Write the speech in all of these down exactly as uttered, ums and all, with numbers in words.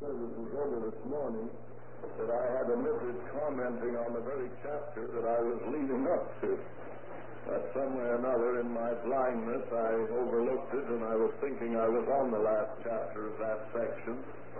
service was over this morning that I had omitted commenting on the very chapter that I was leading up to. But some way or another, in my blindness, I overlooked it, and I was thinking I was on the last chapter of that section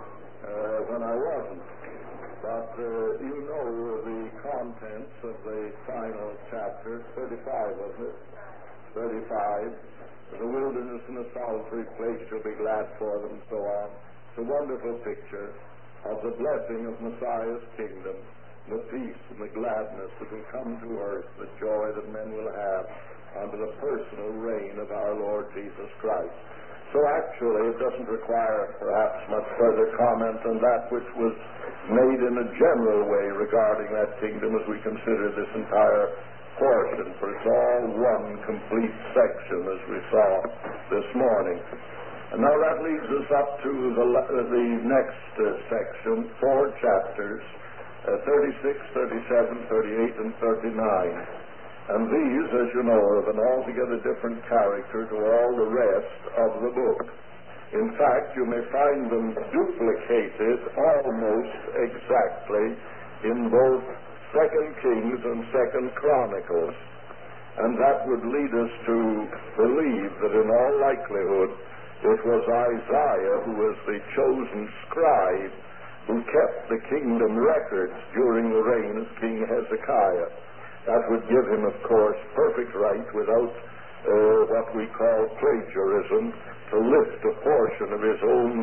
uh, when I wasn't. But uh, you know the contents of the final chapter, thirty-five, wasn't it? thirty-five. The wilderness and the solitary place shall be glad for them, and so on. It's a wonderful picture of the blessing of Messiah's kingdom, the peace and the gladness that will come to earth, the joy that men will have under the personal reign of our Lord Jesus Christ. So actually, it doesn't require perhaps much further comment on that which was made in a general way regarding that kingdom as we consider this entire portion, for it's all one complete section as we saw this morning. And now that leads us up to the, the next uh, section, four chapters, uh, thirty-six, thirty-seven, thirty-eight, and thirty-nine. And these, as you know, are of an altogether different character to all the rest of the book. In fact, you may find them duplicated almost exactly in both Second Kings and Second Chronicles. And that would lead us to believe that in all likelihood it was Isaiah who was the chosen scribe who kept the kingdom records during the reign of King Hezekiah. That would give him, of course, perfect right without uh, what we call plagiarism to lift a portion of his own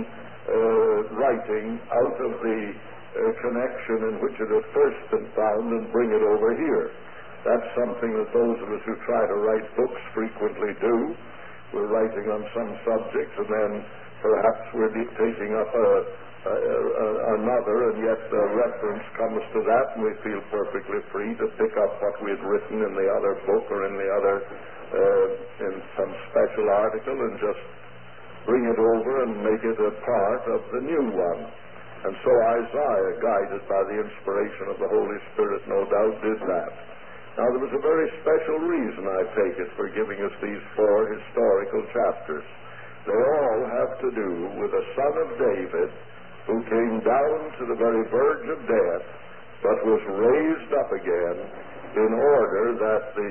uh, writing out of the uh, connection in which it had first been found and bring it over here. That's something that those of us who try to write books frequently do. We're writing on some subject, and then perhaps we're taking up a, a, a, another, and yet a reference comes to that, and we feel perfectly free to pick up what we had written in the other book or in the other, uh, in some special article, and just bring it over and make it a part of the new one. And so Isaiah, guided by the inspiration of the Holy Spirit, no doubt did that. Now, there was a very special reason, I take it, for giving us these four historical chapters. They all have to do with a son of David who came down to the very verge of death, but was raised up again in order that the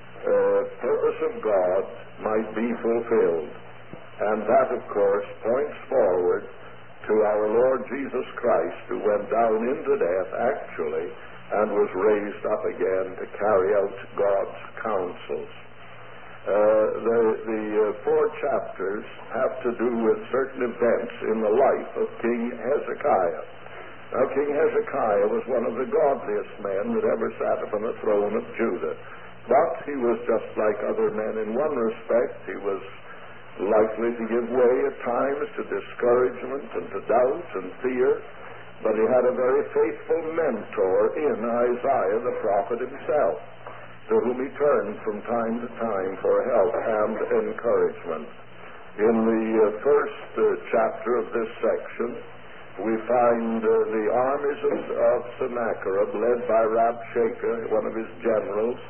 uh, purpose of God might be fulfilled. And that, of course, points forward to our Lord Jesus Christ, who went down into death, actually, and was raised up again to carry out God's counsels. Uh, the the uh, four chapters have to do with certain events in the life of King Hezekiah. Now, King Hezekiah was one of the godliest men that ever sat upon the throne of Judah. But he was just like other men in one respect. He was likely to give way at times to discouragement and to doubt and fear. But he had a very faithful mentor in Isaiah the prophet himself, to whom he turned from time to time for help and encouragement. In the uh, first uh, chapter of this section, we find uh, the armies of, of Sennacherib, led by Rabshakeh, one of his generals,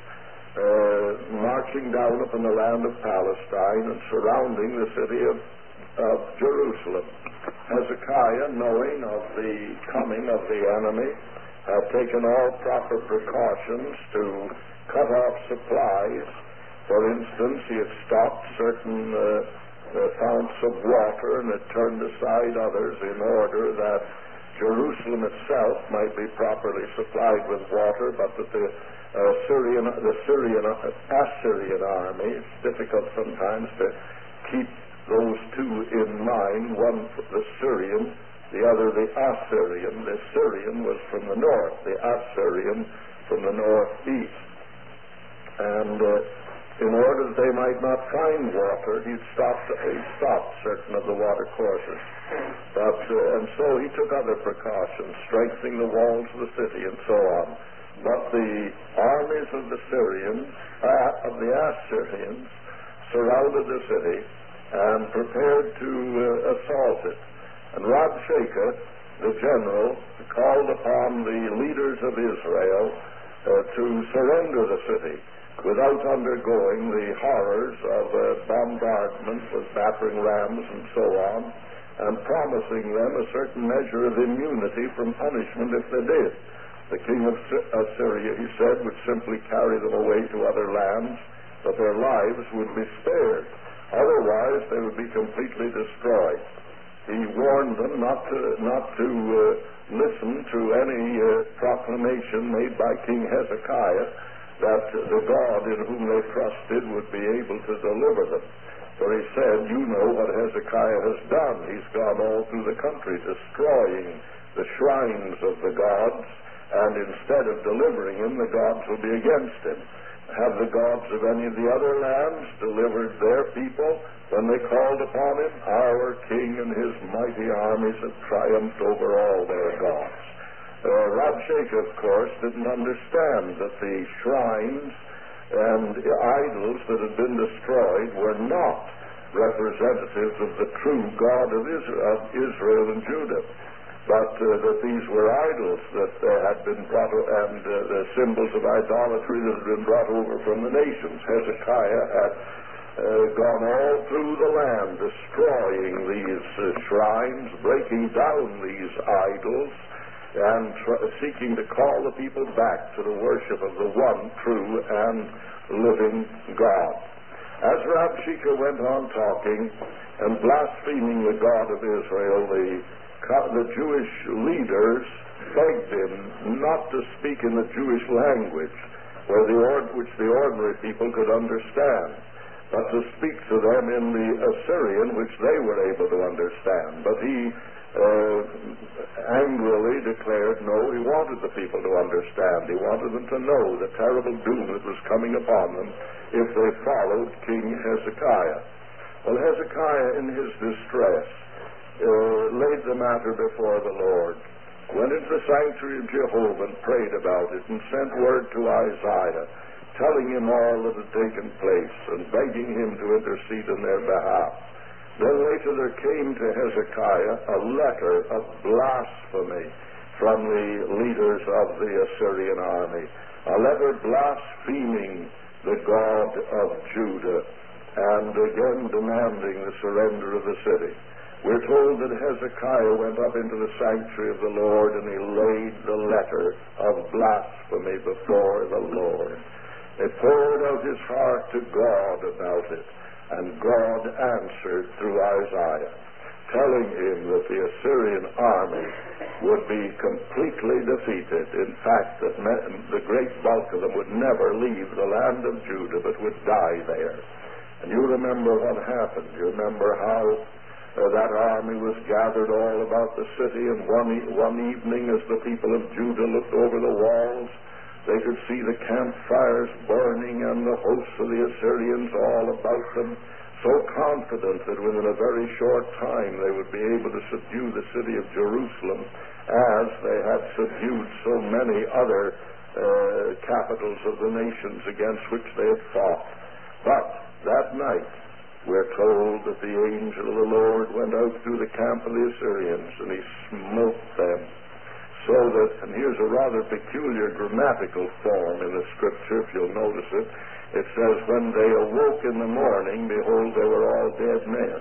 uh, marching down upon the land of Palestine and surrounding the city of, of Jerusalem. Hezekiah, knowing of the coming of the enemy, had taken all proper precautions to cut off supplies. For instance, he had stopped certain uh, uh, founts of water and had turned aside others in order that Jerusalem itself might be properly supplied with water, but that the uh, Syrian, the Syrian, uh, Assyrian army, it's difficult sometimes to keep those two in mind, one the Syrian, the other the Assyrian. The Syrian was from the north, the Assyrian from the northeast. And uh, in order that they might not find water, he stopped, he stopped certain of the water courses. But, uh, and so he took other precautions, strengthening the walls of the city and so on. But the armies of the Syrians, uh, of the Assyrians, surrounded the city and prepared to uh, assault it. And Rabshakeh, the general, called upon the leaders of Israel uh, to surrender the city without undergoing the horrors of uh, bombardment with battering rams and so on, and promising them a certain measure of immunity from punishment if they did. The king of Assyria, he said, would simply carry them away to other lands, but their lives would be spared. Otherwise, they would be completely destroyed. He warned them not to, not to uh, listen to any uh, proclamation made by King Hezekiah that the God in whom they trusted would be able to deliver them. For he said, you know what Hezekiah has done. He's gone all through the country destroying the shrines of the gods, and instead of delivering him, the gods will be against him. Have the gods of any of the other lands delivered their people when they called upon him? Our king and his mighty armies have triumphed over all their gods. Uh, Rabshakeh, of course, didn't understand that the shrines and idols that had been destroyed were not representatives of the true God of Israel, of Israel and Judah, but uh, that these were idols that uh, had been brought, and uh, the symbols of idolatry that had been brought over from the nations. Hezekiah had uh, gone all through the land, destroying these uh, shrines, breaking down these idols, and tr- seeking to call the people back to the worship of the one true and living God. As Rabshakeh went on talking and blaspheming the God of Israel, the The Jewish leaders begged him not to speak in the Jewish language, where the ord- which the ordinary people could understand, but to speak to them in the Assyrian, which they were able to understand. But he uh, angrily declared, no, he wanted the people to understand. He wanted them to know the terrible doom that was coming upon them if they followed King Hezekiah. Well, Hezekiah, in his distress, Uh, laid the matter before the Lord, went into the sanctuary of Jehovah and prayed about it, and sent word to Isaiah, telling him all that had taken place and begging him to intercede in their behalf. Then later there came to Hezekiah a letter of blasphemy from the leaders of the Assyrian army, a letter blaspheming the God of Judah and again demanding the surrender of the city. We're told that Hezekiah went up into the sanctuary of the Lord, and he laid the letter of blasphemy before the Lord. He poured out his heart to God about it, and God answered through Isaiah, telling him that the Assyrian army would be completely defeated. In fact, that the great bulk of them would never leave the land of Judah, but would die there. And you remember what happened. You remember how Uh, that army was gathered all about the city, and one, e- one evening as the people of Judah looked over the walls, they could see the campfires burning and the hosts of the Assyrians all about them, so confident that within a very short time they would be able to subdue the city of Jerusalem as they had subdued so many other uh, capitals of the nations against which they had fought. But that night, we're told that the angel of the Lord went out through the camp of the Assyrians, and he smote them. So that, and here's a rather peculiar grammatical form in the Scripture, if you'll notice it. It says, when they awoke in the morning, behold, they were all dead men.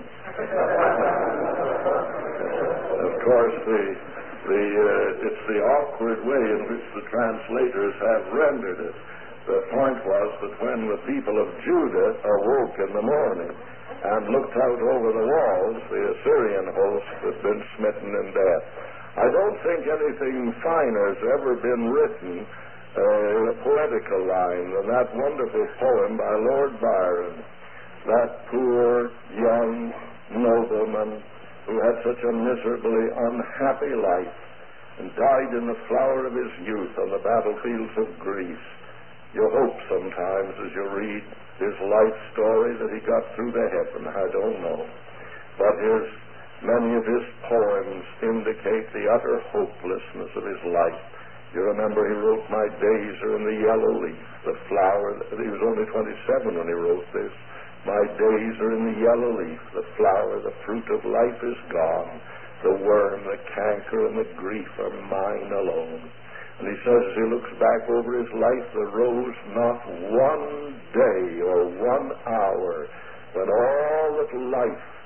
Of course, the, the, uh, it's the awkward way in which the translators have rendered it. The point was that when the people of Judah awoke in the morning and looked out over the walls, the Assyrian host had been smitten in death. I don't think anything finer has ever been written uh, in a poetical line than that wonderful poem by Lord Byron. That poor young nobleman who had such a miserably unhappy life and died in the flower of his youth on the battlefields of Greece. You hope sometimes as you read his life story that he got through to heaven. I don't know. But his, many of his poems indicate the utter hopelessness of his life. You remember he wrote, my days are in the yellow leaf, the flower. He was only twenty-seven when he wrote this. My days are in the yellow leaf, the flower, the fruit of life is gone. The worm, the canker, and the grief are mine alone. And he says, as he looks back over his life, there rose not one day or one hour when all that life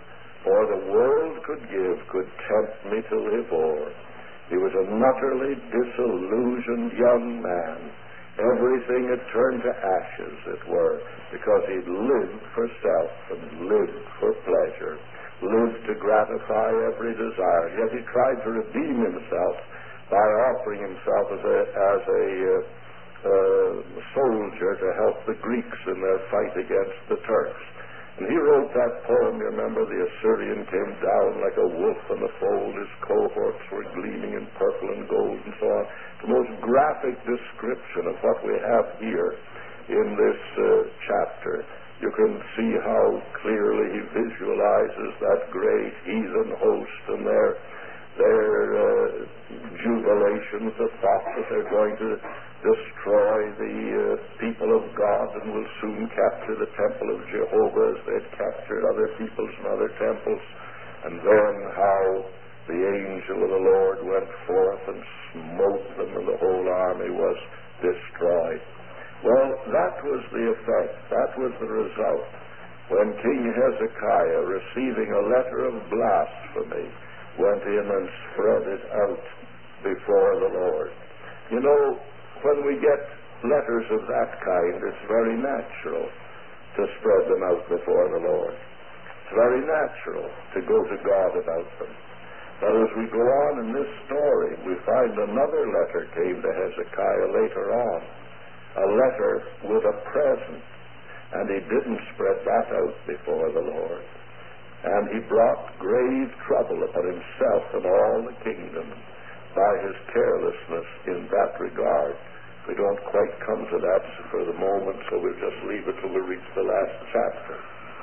or the world could give could tempt me to live o'er. He was an utterly disillusioned young man. Everything had turned to ashes, it were, because he'd lived for self and lived for pleasure, lived to gratify every desire. Yet he tried to redeem himself by offering himself as a, as a uh, uh, soldier to help the Greeks in their fight against the Turks. And he wrote that poem, you remember, the Assyrian came down like a wolf in the fold, his cohorts were gleaming in purple and gold and so on. The most graphic description of what we have here in this uh, chapter. You can see how clearly he visualizes that great heathen host and their, their uh, jubilation with the thought that they're going to destroy the uh, people of God and will soon capture the temple of Jehovah as they had captured other peoples and other temples. And then how the angel of the Lord went forth and smote them and the whole army was destroyed. Well, that was the effect. That was the result. When King Hezekiah, receiving a letter of blasphemy, went in and spread it out before the Lord. You know, when we get letters of that kind, it's very natural to spread them out before the Lord. It's very natural to go to God about them. But as we go on in this story, we find another letter came to Hezekiah later on, a letter with a present, and he didn't spread that out before the Lord. And he brought grave trouble upon himself and all the kingdom by his carelessness in that regard. We don't quite come to that for the moment, so we'll just leave it till we reach the last chapter.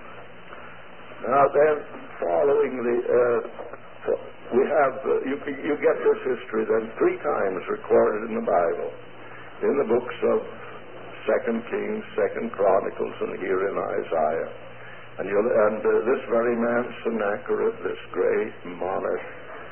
Now then, following the, uh, we have, uh, you, you get this history then three times recorded in the Bible, in the books of Second Kings, Second Chronicles, and here in Isaiah. And, you'll, and uh, this very man, Sennacherib, this great monarch,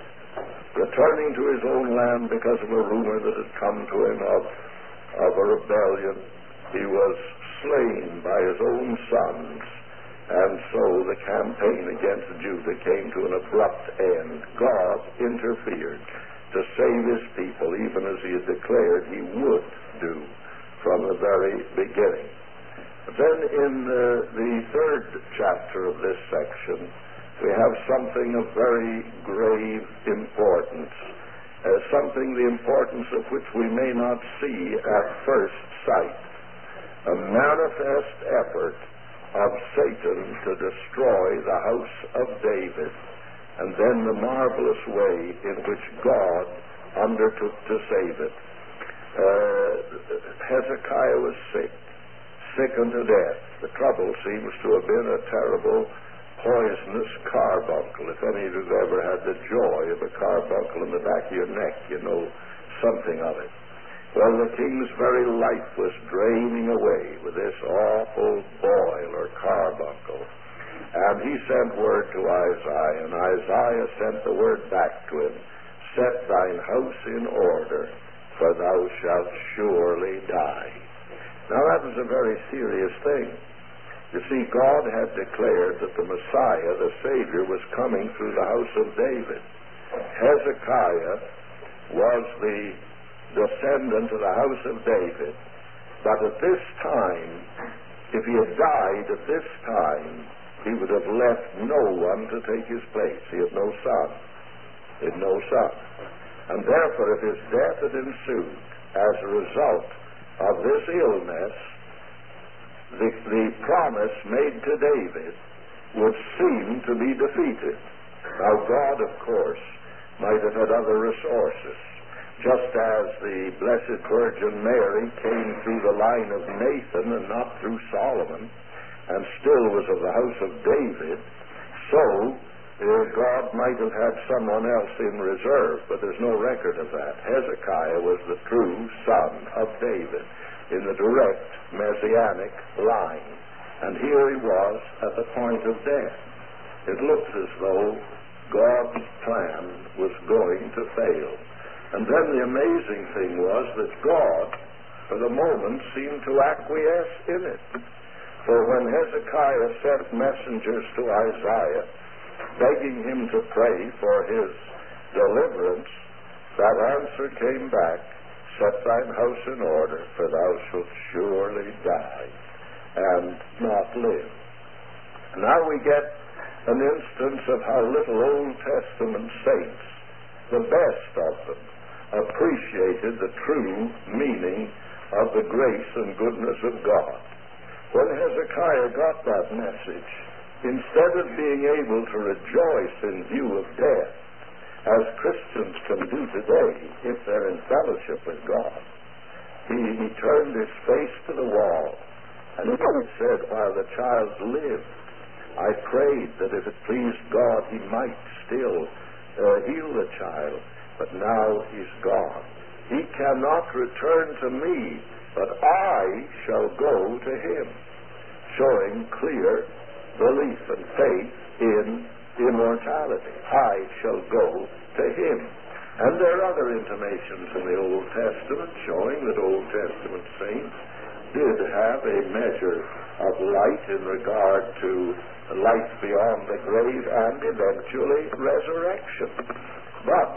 returning to his own land because of a rumor that had come to him of of a rebellion, he was slain by his own sons, and so the campaign against Judah came to an abrupt end. God interfered to save his people, even as he had declared he would do from the very beginning. Then in uh, the third chapter of this section, we have something of very grave importance. Uh, something the importance of which we may not see at first sight. A manifest effort of Satan to destroy the house of David, and then the marvelous way in which God undertook to save it. Uh, Hezekiah was sick, sick unto death. The trouble seems to have been a terrible poisonous carbuncle. If any of you have ever had the joy of a carbuncle in the back of your neck, you know something of it. Well, the king's very life was draining away with this awful boil or carbuncle. And he sent word to Isaiah, and Isaiah sent the word back to him, set thine house in order, for thou shalt surely die. Now that was a very serious thing. You see, God had declared that the Messiah, the Savior, was coming through the house of David. Hezekiah was the descendant of the house of David. But at this time, if he had died at this time, he would have left no one to take his place. He had no son. He had no son. And therefore, if his death had ensued as a result of this illness, The, the promise made to David would seem to be defeated. Now, God, of course, might have had other resources. Just as the Blessed Virgin Mary came through the line of Nathan and not through Solomon, and still was of the house of David, so uh, God might have had someone else in reserve, but there's no record of that. Hezekiah was the true son of David, in the direct messianic line. And here he was at the point of death. It looked as though God's plan was going to fail. And then the amazing thing was that God, for the moment, seemed to acquiesce in it. For when Hezekiah sent messengers to Isaiah begging him to pray for his deliverance, that answer came back, set thine house in order, for thou shalt surely die and not live. Now we get an instance of how little Old Testament saints, the best of them, appreciated the true meaning of the grace and goodness of God. When Hezekiah got that message, instead of being able to rejoice in view of death, as Christians can do today if they're in fellowship with God, he, he turned his face to the wall and he said, while the child lived, I prayed that if it pleased God, he might still uh, heal the child, but now he's gone. He cannot return to me, but I shall go to him, showing clear belief and faith in immortality. I shall go to him. And there are other intimations in the Old Testament showing that Old Testament saints did have a measure of light in regard to life beyond the grave and eventually resurrection. But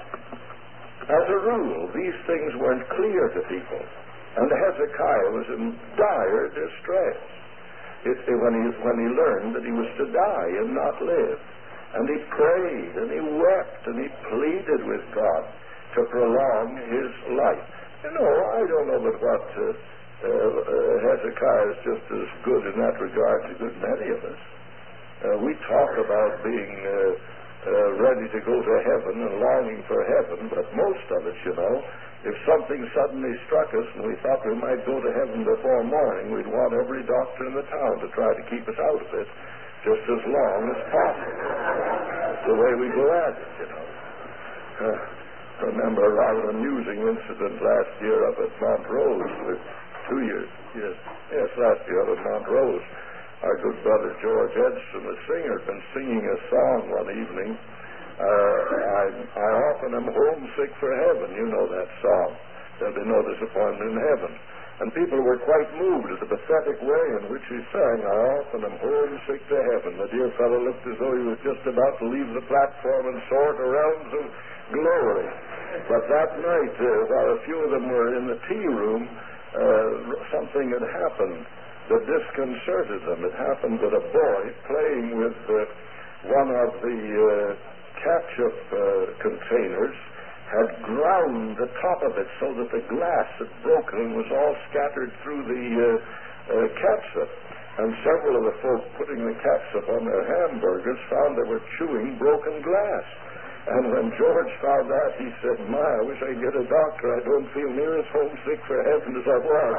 as a rule, these things weren't clear to people, and Hezekiah was in dire distress it, it, when, he, when he learned that he was to die and not live. And he prayed, and he wept, and he pleaded with God to prolong his life. You know, I don't know but what uh, uh, uh, Hezekiah is just as good in that regard as a good many of us. Uh, we talk about being uh, uh, ready to go to heaven and longing for heaven, but most of us, you know, if something suddenly struck us and we thought we might go to heaven before morning, we'd want every doctor in the town to try to keep us out of it just as long as possible. That's the way we go at it, you know. Uh, remember a rather amusing incident last year up at Montrose, with two years, yes, yes, last year up at Montrose. Our good brother George Edson, the singer, had been singing a song one evening. Uh, I, I often am homesick for heaven. You know that song. There'll be no disappointment in heaven. And people were quite moved at the pathetic way in which he sang, I often am homesick to heaven. The dear fellow looked as though he was just about to leave the platform and soar to realms of glory. But that night, uh, while a few of them were in the tea room, uh, something had happened that disconcerted them. It happened that a boy playing with uh, one of the uh, ketchup uh, containers had ground the top of it so that the glass had broken and was all scattered through the uh, uh, catsup. And several of the folk putting the catsup on their hamburgers found they were chewing broken glass. And when George found that, he said, my, I wish I could get a doctor. I don't feel near as homesick for heaven as I was.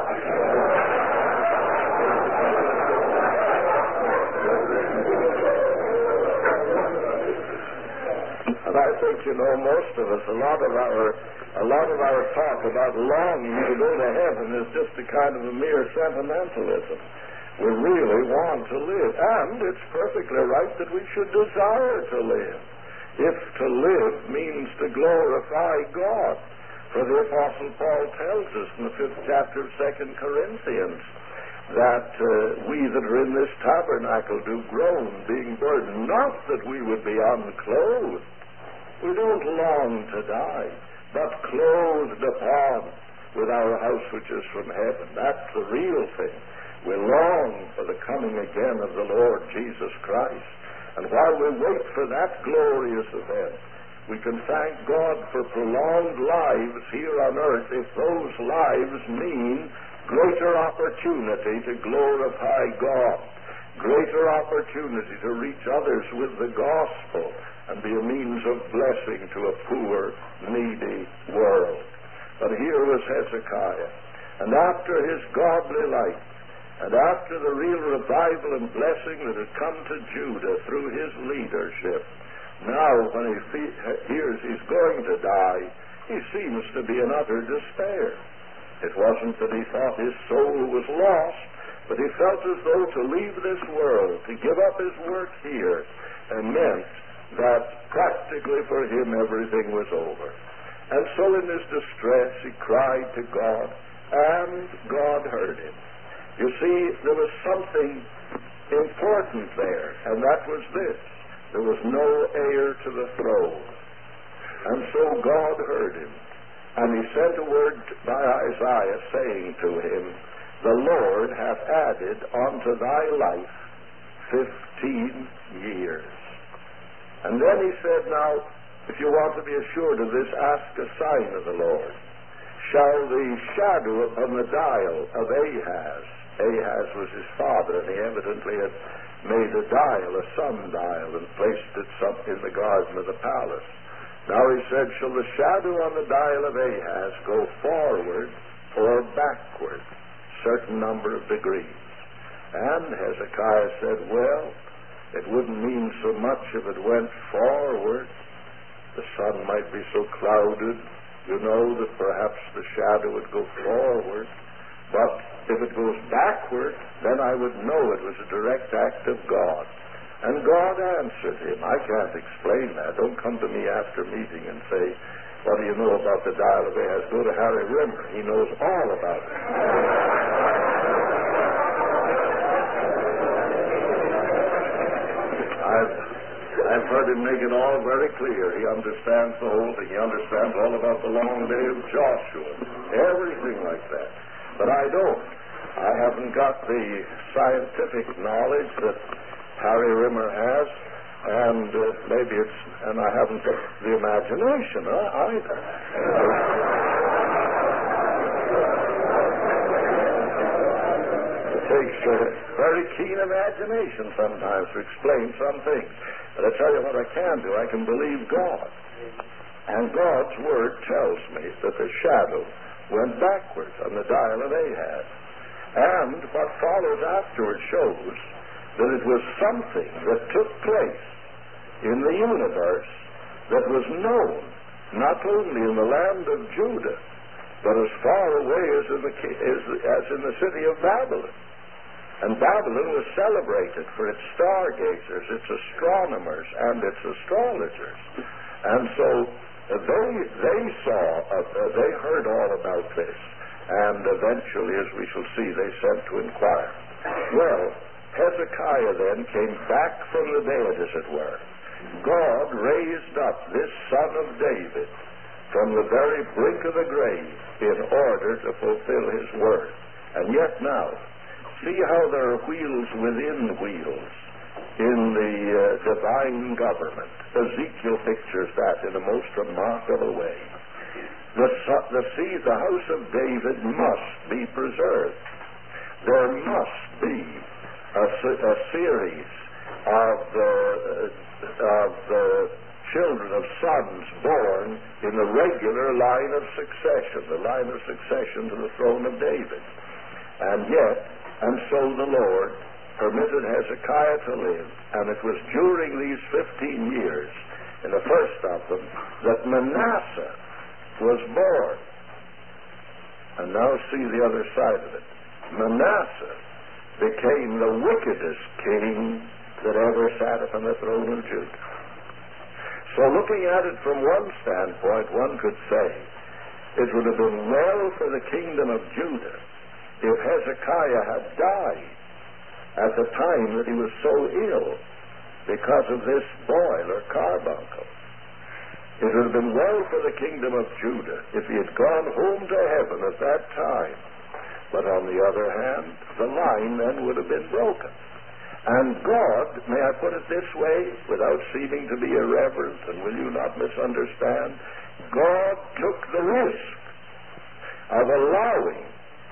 And I think, you know, most of us, a lot of our a lot of our talk about longing to go to heaven is just a kind of a mere sentimentalism. We really want to live. And it's perfectly right that we should desire to live. If to live means to glorify God. For the Apostle Paul tells us in the fifth chapter of Second Corinthians that uh, we that are in this tabernacle do groan, being burdened, not that we would be unclothed. We don't long to die, but clothed upon with our house which is from heaven. That's the real thing. We long for the coming again of the Lord Jesus Christ. And while we wait for that glorious event, we can thank God for prolonged lives here on earth if those lives mean greater opportunity to glorify God, greater opportunity to reach others with the gospel and be a means of blessing to a poor, needy world. But here was Hezekiah, and after his godly life, and after the real revival and blessing that had come to Judah through his leadership, now when he fe- hears he's going to die, he seems to be in utter despair. It wasn't that he thought his soul was lost, but he felt as though to leave this world, to give up his work here, and meant that practically for him everything was over. And so in his distress he cried to God, and God heard him. You see, there was something important there, and that was this. there was no heir to the throne. And so God heard him, and he sent a word by Isaiah, saying to him, the Lord hath added unto thy life fifteen years. And then he said, now, if you want to be assured of this, ask a sign of the Lord. Shall the shadow upon the dial of Ahaz, Ahaz was his father, and he evidently had made a dial, a sundial, and placed it in the garden of the palace. Now he said, shall the shadow on the dial of Ahaz go forward or backward? Certain number of degrees. And Hezekiah said, well, it wouldn't mean so much if it went forward. The sun might be so clouded, you know, that perhaps the shadow would go forward. But if it goes backward, then I would know it was a direct act of God. And God answered him. I can't explain that. Don't come to me after meeting and say, what do you know about the dial of Ahaz? Go to Harry Rimmer. He knows all about it. I've, I've heard him make it all very clear. He understands the whole thing. He understands all about the long day of Joshua. Everything like that. But I don't. I haven't got the scientific knowledge that Harry Rimmer has, and uh, maybe it's, and I haven't got the imagination uh, either. It takes a very keen imagination sometimes to explain some things. But I tell you what I can do. I can believe God. And God's Word tells me that the shadow went backwards on the dial of Ahaz. And what follows afterwards shows that it was something that took place in the universe that was known not only in the land of Judah, but as far away as in the, as, as in the city of Babylon. And Babylon was celebrated for its stargazers, its astronomers, and its astrologers. And so uh, they they saw, uh, uh, they heard all about this, and eventually, as we shall see, they sent to inquire. Well, Hezekiah then came back from the dead, as it were. God raised up this son of David from the very brink of the grave in order to fulfill his word. And yet now, see how there are wheels within wheels in the uh, divine government. Ezekiel pictures that in a most remarkable way. The, the, see, the house of David must be preserved. There must be a, a series of the, uh, of the children of sons born in the regular line of succession, the line of succession to the throne of David. And yet, and so the Lord permitted Hezekiah to live, and it was during these fifteen years, in the first of them, that Manasseh was born. And now see the other side of it. Manasseh became the wickedest king that ever sat upon the throne of Judah. So looking at it from one standpoint, one could say it would have been well for the kingdom of Judah if Hezekiah had died at the time that he was so ill because of this boil or carbuncle. It would have been well for the kingdom of Judah if he had gone home to heaven at that time. But on the other hand, the line then would have been broken. And God, may I put it this way, without seeming to be irreverent, and will you not misunderstand, God took the risk of allowing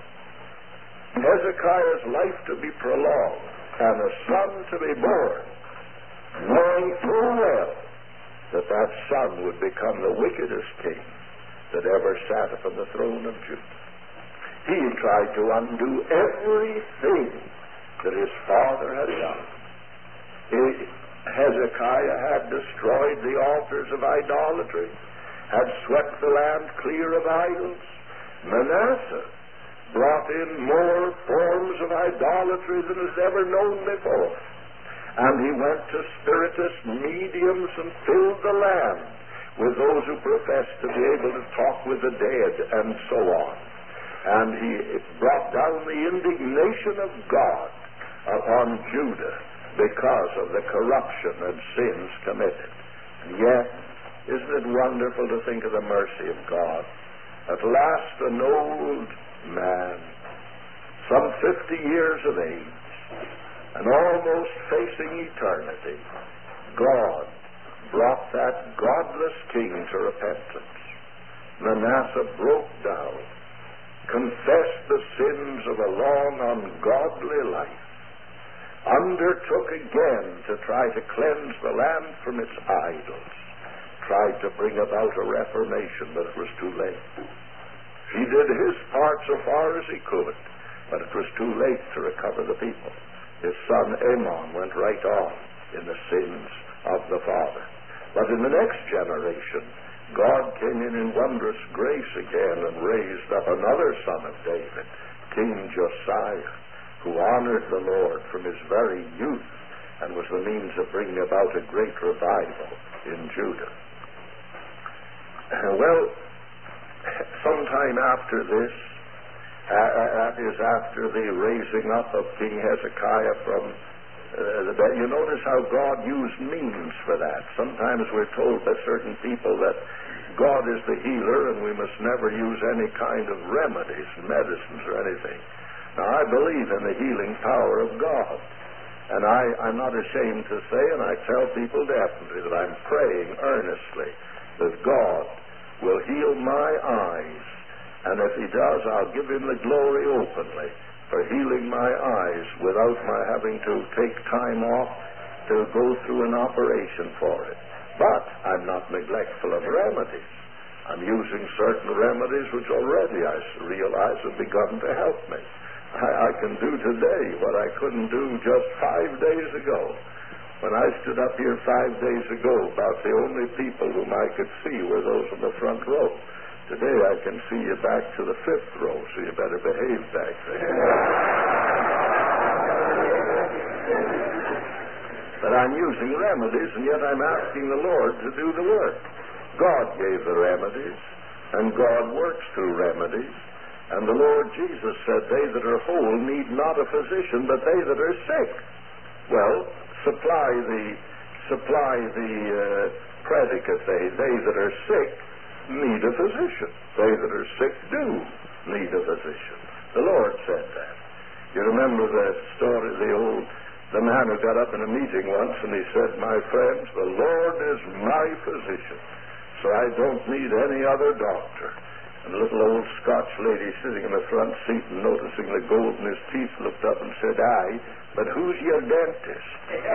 Hezekiah's life to be prolonged and a son to be born, knowing full well that that son would become the wickedest king that ever sat upon the throne of Judah. He tried to undo everything that his father had done. He, Hezekiah had destroyed the altars of idolatry, had swept the land clear of idols. Manasseh brought in more forms of idolatry than was ever known before. And he went to spiritist mediums and filled the land with those who professed to be able to talk with the dead and so on. And he brought down the indignation of God upon Judah because of the corruption and sins committed. And yet, isn't it wonderful to think of the mercy of God? At last, an old man, some fifty years of age, and almost facing eternity, God brought that godless king to repentance. Manasseh broke down, confessed the sins of a long, ungodly life, undertook again to try to cleanse the land from its idols, tried to bring about a reformation, but it was too late. He did his part so far as he could, but it was too late to recover the people. His son Amon went right on in the sins of the father. But in the next generation, God came in in wondrous grace again and raised up another son of David, King Josiah, who honored the Lord from his very youth and was the means of bringing about a great revival in Judah. Well, sometime after this, uh, that is after the raising up of King Hezekiah from uh, the bed, you notice how God used means for that. Sometimes we're told by certain people that God is the healer and we must never use any kind of remedies, medicines, or anything. Now, I believe in the healing power of God. And I, I'm not ashamed to say, and I tell people definitely, that I'm praying earnestly that God will heal my eyes. And if he does, I'll give him the glory openly for healing my eyes without my having to take time off to go through an operation for it. But I'm not neglectful of remedies. I'm using certain remedies which already I realize have begun to help me. I, I can do today what I couldn't do just five days ago. When I stood up here five days ago, about the only people whom I could see were those in the front row. Today I can see you back to the fifth row, so you better behave back there. But I'm using remedies, and yet I'm asking the Lord to do the work. God gave the remedies, and God works through remedies. And the Lord Jesus said, they that are whole need not a physician, but they that are sick. Well, supply the supply the uh, predicate, they, they that are sick need a physician. They that are sick do need a physician. The Lord said that. You remember the story, the old, the man who got up in a meeting once and he said, my friends, the Lord is my physician, so I don't need any other doctor. And a little old Scotch lady sitting in the front seat and noticing the gold in his teeth looked up and said, aye, but who's your dentist?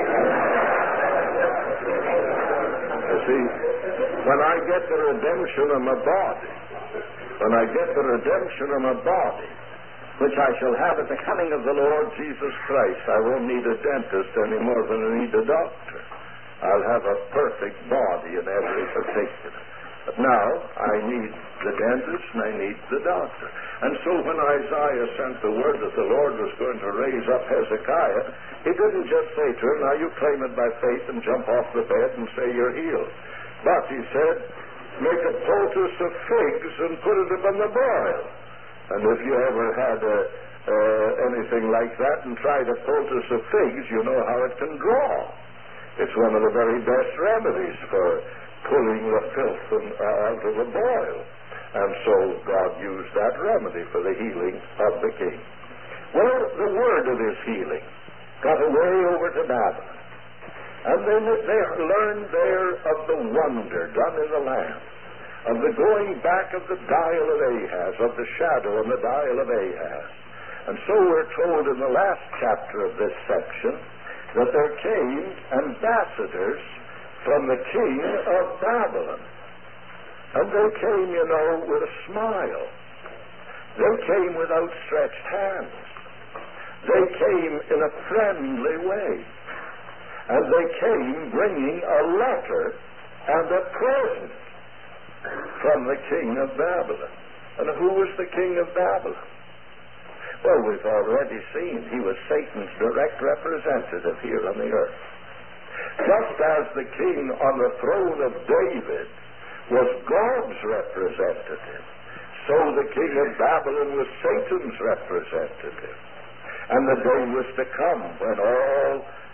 You see, when I get the redemption of my body, when I get the redemption of my body, which I shall have at the coming of the Lord Jesus Christ, I won't need a dentist any more than I need a doctor. I'll have a perfect body in every particular. But now, I need the dentist and I need the doctor. And so when Isaiah sent the word that the Lord was going to raise up Hezekiah, he didn't just say to him, now you claim it by faith and jump off the bed and say you're healed. But he said, make a poultice of figs and put it upon the boil. And if you ever had a, uh, anything like that and tried a poultice of figs, you know how it can draw. It's one of the very best remedies for pulling the filth and, uh, out of the boil. And so God used that remedy for the healing of the king. Well, the word of his healing got away over to Babylon. And then they learned there of the wonder done in the land, of the going back of the dial of Ahaz, of the shadow on the dial of Ahaz. And so we're told in the last chapter of this section that there came ambassadors from the king of Babylon. And they came, you know, with a smile. They came with outstretched hands. They came in a friendly way. And they came bringing a letter and a present from the king of Babylon. And who was the king of Babylon? Well, we've already seen he was Satan's direct representative here on the earth. Just as the king on the throne of David was God's representative, so the king of Babylon was Satan's representative. And the day was to come when all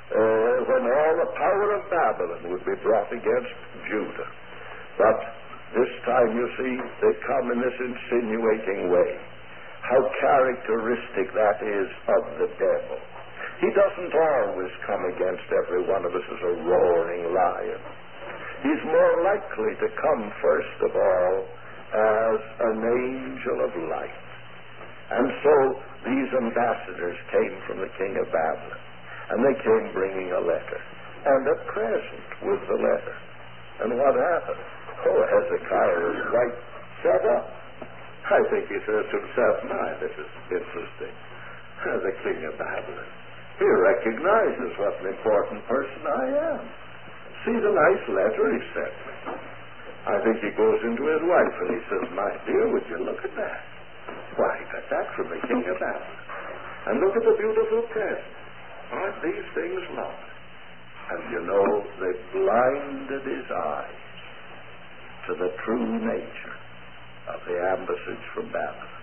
uh, when all the power of Babylon would be brought against Judah. But this time, you see, they come in this insinuating way. How characteristic that is of the devil. He doesn't always come against every one of us as a roaring lion. He's more likely to come, first of all, as an angel of light. And so these ambassadors came from the king of Babylon, and they came bringing a letter and a present with the letter. And what happened? Oh, Hezekiah was quite set up. I think he says to himself, my, this is interesting. The king of Babylon, he recognizes what an important person I am. See the nice letter he sent me. I think he goes into his wife and he says, my dear, would you look at that? Why, he got that from the king of Babylon. And look at the beautiful present. Aren't these things lovely? And you know, they blinded his eyes to the true nature of the ambassage from Babylon.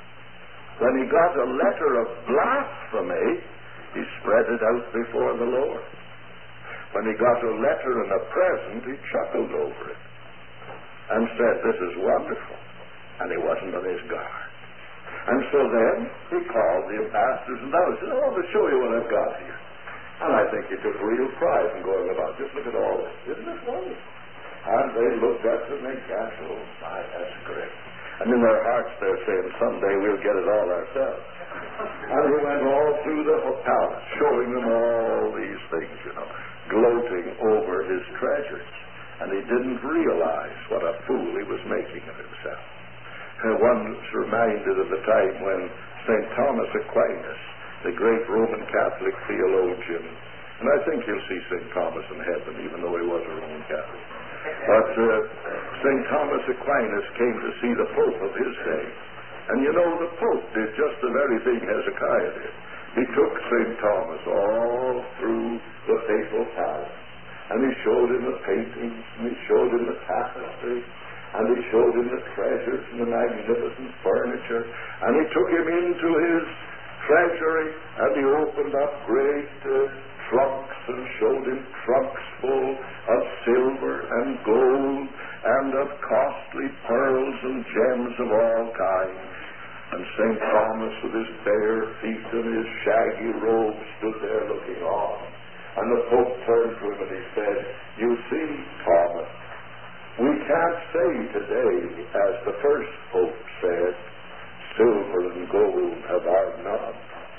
When he got a letter of blasphemy, he spread it out before the Lord. When he got a letter and a present, he chuckled over it and said, this is wonderful. And he wasn't on his guard. And so then he called the ambassadors and I said, I want to show you what I've got here. And I think he took real pride in going about. Just look at all this. Isn't it wonderful? And they looked at it and they gasped, oh my, that's great. And in their hearts they're saying, someday we'll get it all ourselves. And he went all through the palace, showing them all these things, you know, gloating over his treasures. And he didn't realize what a fool he was making of himself. And one's reminded of the time when Saint Thomas Aquinas, the great Roman Catholic theologian, and I think you'll see Saint Thomas in heaven, even though he was a Roman Catholic. But uh, Saint Thomas Aquinas came to see the Pope of his day. And you know, the Pope did just the very thing Hezekiah did. He took Saint Thomas all through the papal palace. And he showed him the paintings, and he showed him the tapestry, and he showed him the treasures and the magnificent furniture. And he took him into his treasury, and he opened up great uh, trunks and showed him trunks full of silver and gold and of costly pearls and gems of all kinds. And Saint Thomas, with his bare feet and his shaggy robe, stood there looking on. And the Pope turned to him and he said, you see, Thomas, we can't say today, as the first Pope said, silver and gold have I none.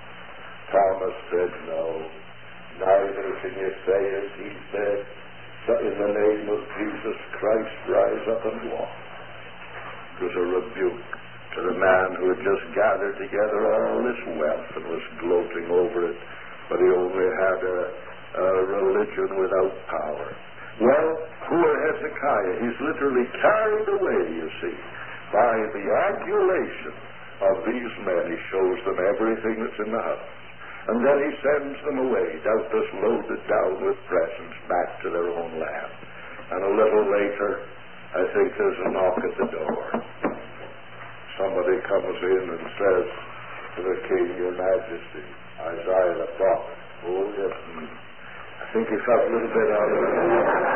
Thomas said, no, neither can you say, as he said, in the name of Jesus Christ, rise up and walk. It was a rebuke to the man who had just gathered together all this wealth and was gloating over it, but he only had a, a religion without power. Well, poor Hezekiah, he's literally carried away, you see, by the adulation of these men. He shows them everything that's in the house. And then he sends them away, doubtless loaded down with presents, back to their own land. And a little later, I think there's a knock at the door. Somebody comes in and says to the king, Your Majesty, Isaiah the prophet. Oh, yes. I think he felt a little bit out of it.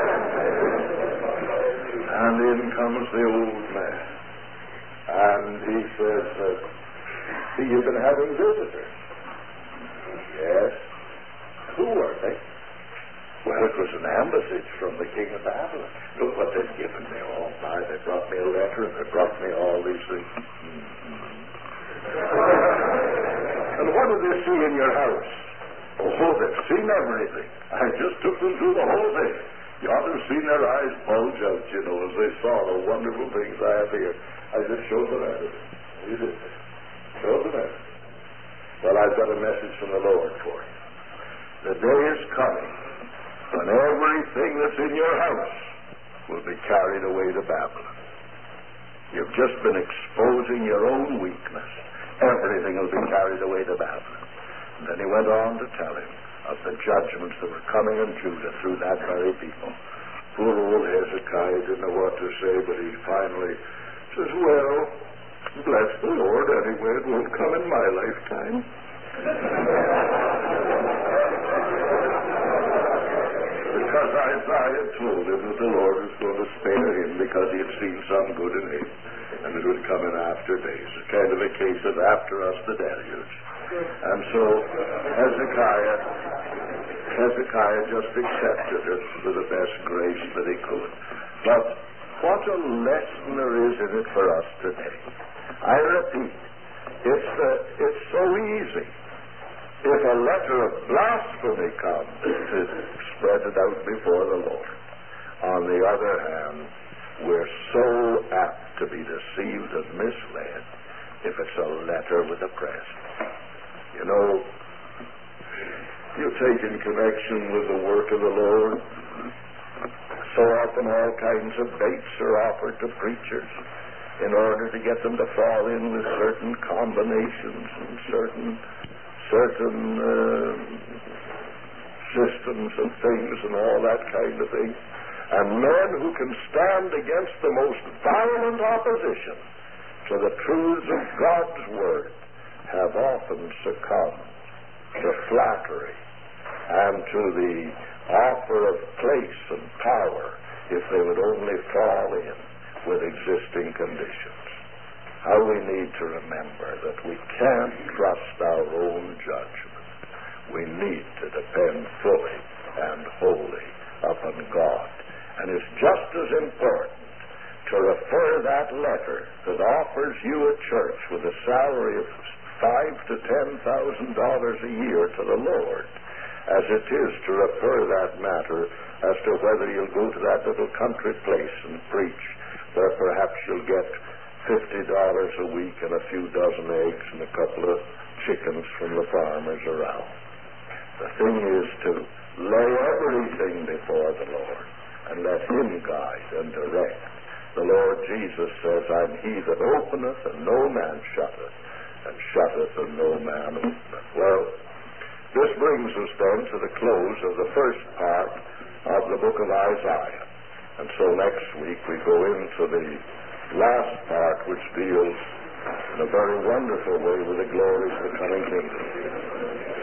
And in comes the old man. And he says, uh, see, you've been having visitors. Yes. Who were they? Well, it was an ambassage from the king of Babylon. Look what they've given me. Oh, my, they brought me a letter and they brought me all these things. Mm-hmm. And what did they see in your house? Oh, they've seen everything. I just took them through the whole thing. You ought to have seen their eyes bulge out, you know, as they saw the wonderful things I have here. I just showed them everything. You did. Showed them everything. Well, I've got a message from the Lord for you. The day is coming when everything that's in your house will be carried away to Babylon. You've just been exposing your own weakness. Everything will be carried away to Babylon. And then he went on to tell him of the judgments that were coming on Judah through that very people. Poor old Hezekiah didn't know what to say, but he finally says, well, bless the Lord, anyway, it won't come in my lifetime. Isaiah told him that the Lord was going to spare him because he had seen some good in him, and it would come in after days. It's kind of a case of after us the deluge. And so Hezekiah, Hezekiah just accepted it with the best grace that he could. But what a lesson there is in it for us today. I repeat, it's, uh, it's so easy. If a letter of blasphemy comes, to spread it out before the Lord. On the other hand, we're so apt to be deceived and misled if it's a letter with a present. You know, you take in connection with the work of the Lord, so often all kinds of baits are offered to preachers in order to get them to fall in with certain combinations and certain certain uh, systems and things and all that kind of thing. And men who can stand against the most violent opposition to the truths of God's Word have often succumbed to flattery and to the offer of place and power if they would only fall in with existing conditions. How we need to remember that we can't trust our own judgment. We need to depend fully and wholly upon God. And it's just as important to refer that letter that offers you a church with a salary of five to ten thousand dollars a year to the Lord as it is to refer that matter as to whether you'll go to that little country place and preach where perhaps you'll get fifty dollars a week and a few dozen eggs and a couple of chickens from the farmers around. The thing is to lay everything before the Lord and let Him guide and direct. The Lord Jesus says, I'm He that openeth and no man shutteth, and shutteth and no man openeth. Well, this brings us then to the close of the first part of the book of Isaiah. And so next week we go into the last part, which deals in a very wonderful way with the glories of the coming kingdom.